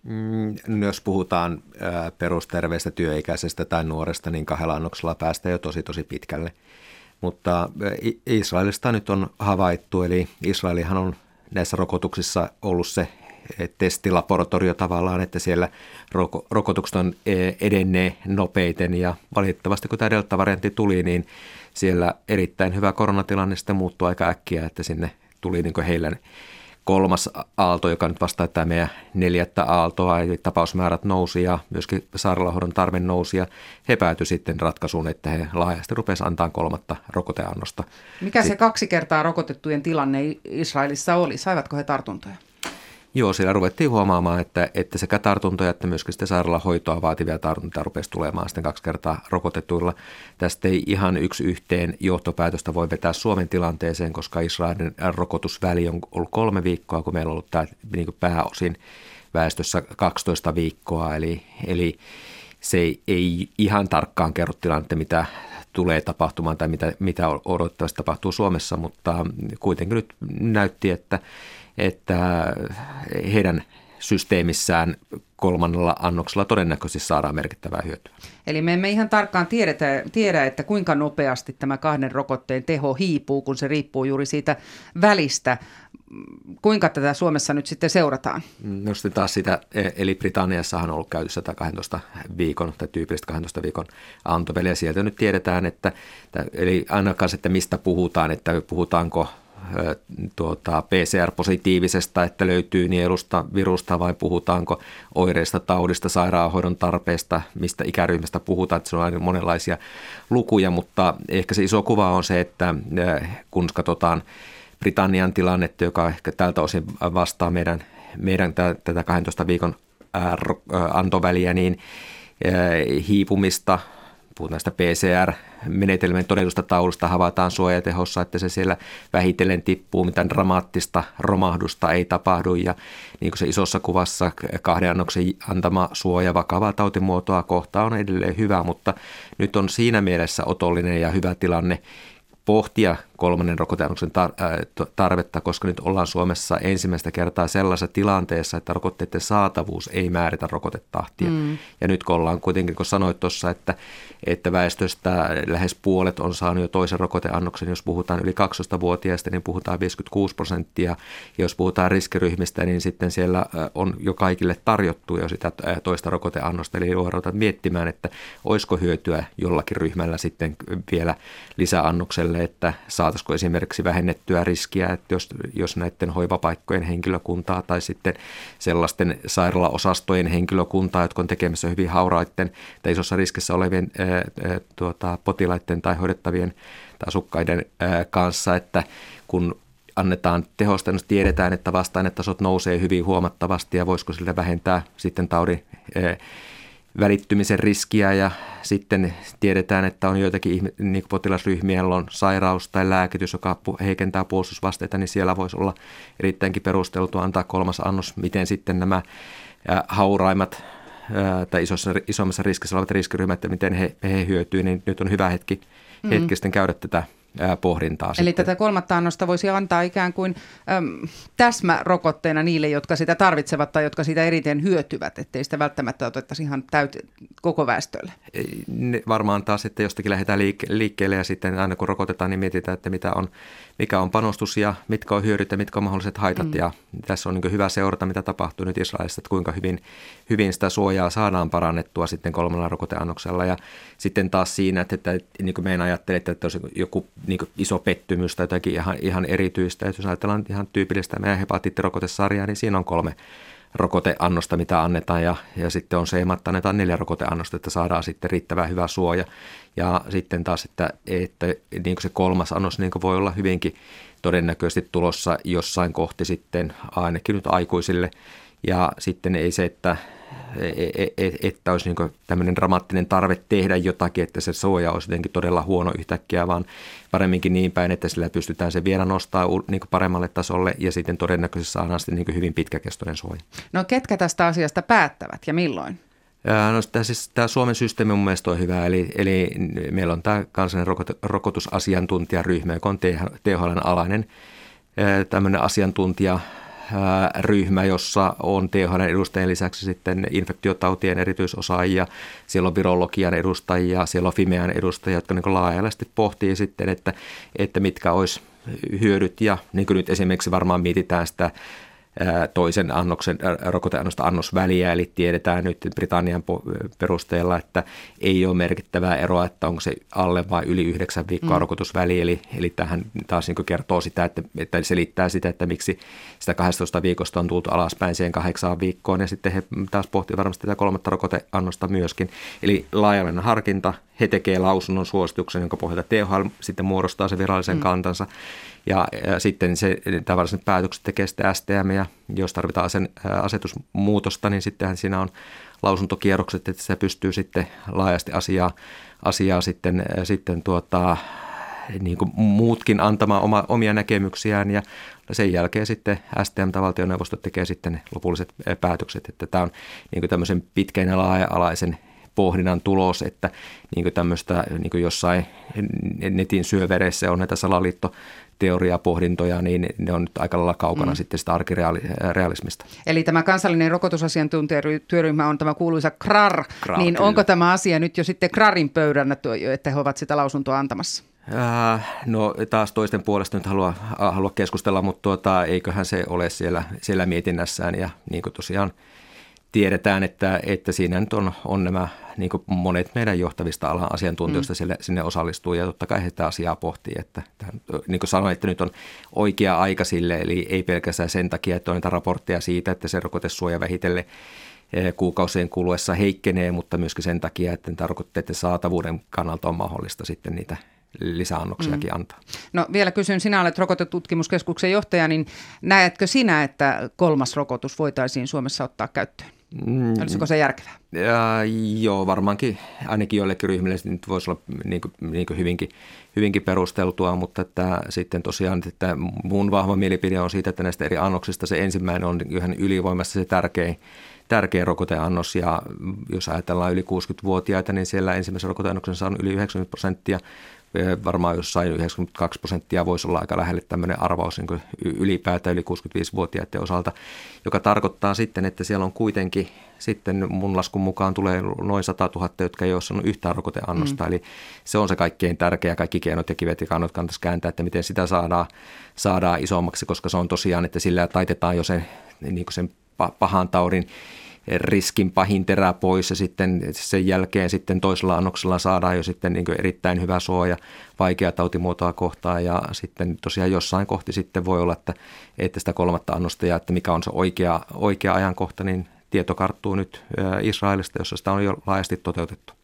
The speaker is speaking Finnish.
Jos puhutaan perusterveestä työikäisestä tai nuoresta, niin 2 annoksella päästään jo tosi pitkälle. Mutta Israelista nyt on havaittu, eli Israelihan on näissä rokotuksissa ollut se testilaboratorio tavallaan, että siellä rokotukset on edenneet nopeiten ja valitettavasti kun tämä Delta-variantti tuli, niin siellä erittäin hyvä koronatilanne sitten muuttui aika äkkiä, että sinne tuli niin kuin heillä 3. aalto, joka nyt vastaa tämä meidän 4. aaltoa, eli tapausmäärät nousi ja myöskin sairaalahoidon tarve nousi ja he päätyi sitten ratkaisuun, että he laajasti rupesivat antaa 3. rokoteannosta. Mikä se 2 kertaa rokotettujen tilanne Israelissa oli? Saivatko he tartuntoja? Joo, siellä ruvettiin huomaamaan, että sekä tartuntoja että myöskin sitten sairaalahoitoa vaativia tartuntoja rupesi tulemaan sitten 2 kertaa rokotetuilla. Tästä ei ihan yksi yhteen johtopäätöstä voi vetää Suomen tilanteeseen, koska Israelin rokotusväli on ollut 3 viikkoa, kun meillä on ollut tämä niin kuin pääosin väestössä 12 viikkoa. Eli se ei ihan tarkkaan kerro tilannetta, mitä tulee tapahtumaan tai mitä odottavasti tapahtuu Suomessa, mutta kuitenkin nyt näytti, että heidän systeemissään 3. annoksella todennäköisesti saadaan merkittävää hyötyä. Eli me emme ihan tarkkaan tiedä, että kuinka nopeasti tämä 2 rokotteen teho hiipuu, kun se riippuu juuri siitä välistä. Kuinka tätä Suomessa nyt sitten seurataan? No sitten taas sitä, eli Britanniassahan on ollut käytössä tämä 12 viikon tai tyypillistä 12 viikon antoväliä. Sieltä nyt tiedetään, eli ainakaan että mistä puhutaan, että puhutaanko PCR-positiivisesta, että löytyy nielusta virusta vai puhutaanko oireista, taudista, sairaanhoidon tarpeesta, mistä ikäryhmästä puhutaan, että se on aina monenlaisia lukuja, mutta ehkä se iso kuva on se, että kun katsotaan Britannian tilannetta, joka ehkä tältä osin vastaa meidän tätä 12 viikon antoväliä, niin hiipumista, puhutaan näistä PCR-menetelmien todellisuudesta taulusta, havaitaan suojatehossa, että se siellä vähitellen tippuu, mitään dramaattista romahdusta ei tapahdu. Ja niin kuin se isossa kuvassa 2 annoksen antama suoja vakavaa tautimuotoa kohtaan on edelleen hyvä, mutta nyt on siinä mielessä otollinen ja hyvä tilanne pohtia 3. rokoteannoksen tarvetta, koska nyt ollaan Suomessa ensimmäistä kertaa sellaisessa tilanteessa, että rokotteiden saatavuus ei määritä rokotetahtia. Ja nyt kun ollaan kuitenkin, kun sanoit tuossa, että väestöstä lähes puolet on saanut jo toisen rokoteannoksen, jos puhutaan yli 12-vuotiaista, niin puhutaan 56%, ja jos puhutaan riskiryhmistä, niin sitten siellä on jo kaikille tarjottu jo sitä toista rokoteannosta, eli ruvetaan miettimään, että olisiko hyötyä jollakin ryhmällä sitten vielä lisäannokselle, että saataisiko esimerkiksi vähennettyä riskiä, että jos näiden hoivapaikkojen henkilökuntaa tai sitten sellaisten sairaalaosastojen henkilökuntaa, jotka on tekemässä hyvin hauraiden tai isossa riskissä olevien potilaiden tai hoidettavien tai asukkaiden kanssa, että kun annetaan tehostennus, tiedetään, että vasta-ainetasot nousee hyvin huomattavasti ja voisiko sillä vähentää sitten taudin välittymisen riskiä ja sitten tiedetään, että on joitakin niin potilasryhmiä, joilla on sairaus tai lääkitys, joka heikentää puolustusvasteita, niin siellä voisi olla erittäinkin perusteltua antaa 3. annos, miten sitten nämä hauraimmat tai isommassa riskissä olevat riskiryhmät, että miten he hyötyy, niin nyt on hyvä hetki sitten käydä tätä pohdintaa. Eli sitten. Tätä 3. annosta voisi antaa ikään kuin täsmärokotteena niille, jotka sitä tarvitsevat tai jotka sitä eriten hyötyvät, ettei sitä välttämättä otettaisi ihan koko väestölle. Varmaan taas, että jostakin lähdetään liikkeelle ja sitten aina kun rokotetaan, niin mietitään, että mikä on panostus ja mitkä on hyödyt ja mitkä on mahdolliset haitat. Ja tässä on niin hyvä seurata, mitä tapahtuu nyt Israelissa, että kuinka hyvin sitä suojaa saadaan parannettua sitten 3. rokoteannoksella. Ja sitten taas siinä, että niin kuin meidän ajattelee, että olisi joku niin iso pettymys tai jotakin ihan erityistä. Että jos ajatellaan ihan tyypillistä meidän hepatiittirokotesarjaa, niin siinä on 3 rokoteannosta, mitä annetaan ja sitten on se, että annetaan 4 rokoteannosta, että saadaan sitten riittävän hyvä suoja. Ja sitten taas, että niin kuin se 3. annos niin kuin voi olla hyvinkin todennäköisesti tulossa jossain kohti sitten ainakin nyt aikuisille. Ja sitten ei se, että olisi niin tämmöinen dramaattinen tarve tehdä jotakin, että se suoja olisi jotenkin todella huono yhtäkkiä, vaan paremminkin niin päin, että sillä pystytään se vielä nostaa niin paremmalle tasolle ja sitten todennäköisesti saadaan sitten niin hyvin pitkäkestoinen suoja. No ketkä tästä asiasta päättävät ja milloin? No, tämä Suomen systeemi mun mielestä on hyvä, eli meillä on tämä kansallinen rokotusasiantuntijaryhmä, joka on THL:n alainen tämmöinen asiantuntijaryhmä, ryhmä, jossa on THL:n edustajien lisäksi sitten infektiotautien erityisosaajia, siellä on virologian edustajia, siellä on Fimean edustajia, jotka niin laajalasti pohtii sitten, että mitkä olisi hyödyt ja niin kuin nyt esimerkiksi varmaan mietitään sitä toisen rokoteannosta annosväliä, eli tiedetään nyt Britannian perusteella, että ei ole merkittävää eroa, että onko se alle vai yli 9 viikkoa rokotusväli, eli tähän taas niin kertoo sitä, että selittää sitä, että miksi sitä 12 viikosta on tultu alaspäin siihen 8 viikkoon, ja sitten he taas pohtii varmasti tätä 3. rokoteannosta myöskin, eli laajallinen harkinta, he tekee lausunnon suosituksen, jonka pohjalta THL sitten muodostaa se virallisen kantansa, ja sitten tämä varsinaiset päätökset tekee sitten STM, ja jos tarvitaan asetusmuutosta, niin sittenhän siinä on lausuntokierrokset, että se pystyy sitten laajasti asiaa sitten niin kuin muutkin antamaan omia näkemyksiään, ja sen jälkeen sitten STM tai valtioneuvosto tekee sitten lopulliset päätökset, että tämä on niin kuin tämmöisen pitkän ja laaja-alaisen pohdinnan tulos, että niin kuin tämmöistä niin kuin jossain netin syövereissä on näitä salaliittoteoriapohdintoja, niin ne on nyt aika lailla kaukana sitten sitä arkirealismista. Eli tämä kansallinen rokotusasiantuntijatyöryhmä on tämä kuuluisa KRAR, niin kyllä. Onko tämä asia nyt jo sitten KRARin pöydällä, että he ovat sitä lausuntoa antamassa? No taas toisten puolesta nyt halua keskustella, mutta eiköhän se ole siellä mietinnässään, ja niin kuin tosiaan tiedetään, että siinä nyt on nämä niin kuin monet meidän johtavista alan asiantuntijoista sinne osallistuu, ja totta kai he sitä asiaa pohtii, että niin kuin sanoin, että nyt on oikea aika sille, eli ei pelkästään sen takia, että on niitä raportteja siitä, että se rokotesuoja vähitellen kuukausien kuluessa heikkenee, mutta myöskin sen takia, että niitä rokotteiden saatavuuden kannalta on mahdollista sitten niitä lisäannoksiakin antaa. No vielä kysyn, sinä olet rokotetutkimuskeskuksen johtaja, niin näetkö sinä, että 3. rokotus voitaisiin Suomessa ottaa käyttöön? Olisiko se järkevää? Joo, varmaankin ainakin joillekin ryhmille se nyt voisi olla niin kuin hyvinkin perusteltua, mutta että sitten tosiaan, että mun vahva mielipide on siitä, että näistä eri annoksista se ensimmäinen on ihan ylivoimassa se tärkein rokoteannos, ja jos ajatellaan yli 60-vuotiaita, niin siellä ensimmäisen rokoteannoksen on yli 90%, varmaan jossain 92% voisi olla aika lähelle tämmöinen arvaus niin kuin ylipäätään yli 65-vuotiaiden osalta, joka tarkoittaa sitten, että siellä on kuitenkin sitten mun laskun mukaan tulee noin 100 000, jotka ei ole saanut yhtään rokoteannosta. Eli se on se kaikkein tärkeä, kaikki keinot ja kivet ja kannot kannattaisi kääntää, että miten sitä saadaan isommaksi, koska se on tosiaan, että sillä taitetaan jo sen, niin kuin sen pahan taudin riskin pahin terä pois, ja sitten sen jälkeen sitten toisella annoksella saadaan jo sitten niin kuin erittäin hyvä suoja vaikea tautimuotoa kohtaan, ja sitten tosiaan jossain kohti sitten voi olla, että sitä 3. annosta ja että mikä on se oikea ajankohta, niin tieto karttuu nyt Israelista, jossa sitä on jo laajasti toteutettu.